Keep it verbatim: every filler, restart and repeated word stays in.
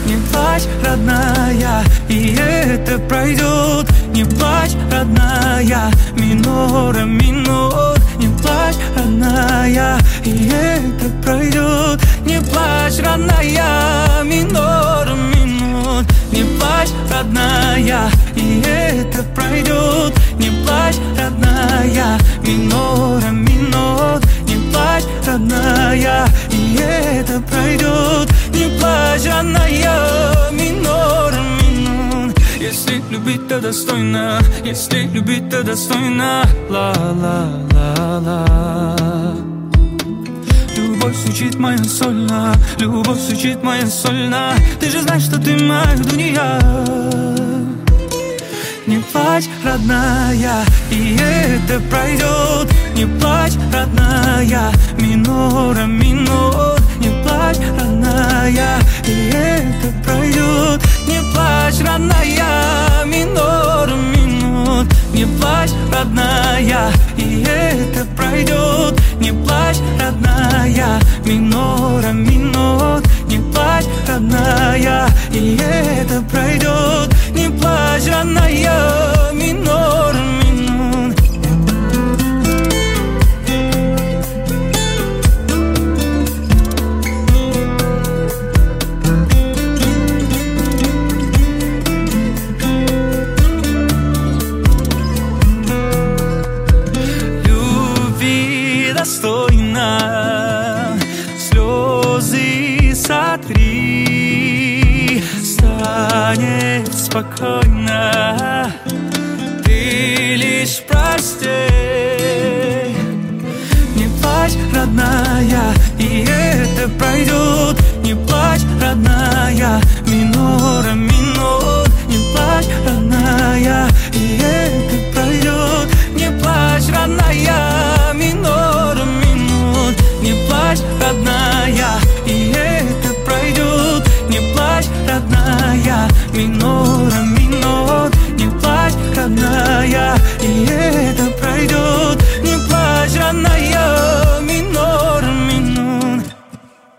Не плачь, родная, и это пройдет. Не плачь, родная, минора, минор. Не плачь, родная, и это пройдет. Не плачь, родная, минора, минор. Не плачь, родная, и это пройдет. Не плачь, родная, минора, минор. Не плачь, родная, и это пройдет. Не плачь, родная, минора, минор. Если любить, то достойно. Если любить, то достойно. Ла-ла-ла-ла. Любовь звучит моя сольно, любовь звучит моя сольно. Ты же знаешь, что ты моя дуня. Не плачь, родная, и это пройдет. Не плачь, родная, минора, минор. Не плачь, родная, и это пройдет. Не плачь, родная, минора, минор. Не плачь, родная, и это пройдет. Не плачь, родная, минора, минор. Не плачь, родная, и это пройдет. Не плачь, родная, минора, минор. Любви достойно, слезы сотри, станет спокойно. Ты лишь прости. Не плачь, родная, и это пройдет. Не плачь, родная, минора, минор. Не плачь, родная, и это пройдет. Не плачь, родная, минора, минор. Не плачь, родная, и это пройдет. Не плачь, родная, минора.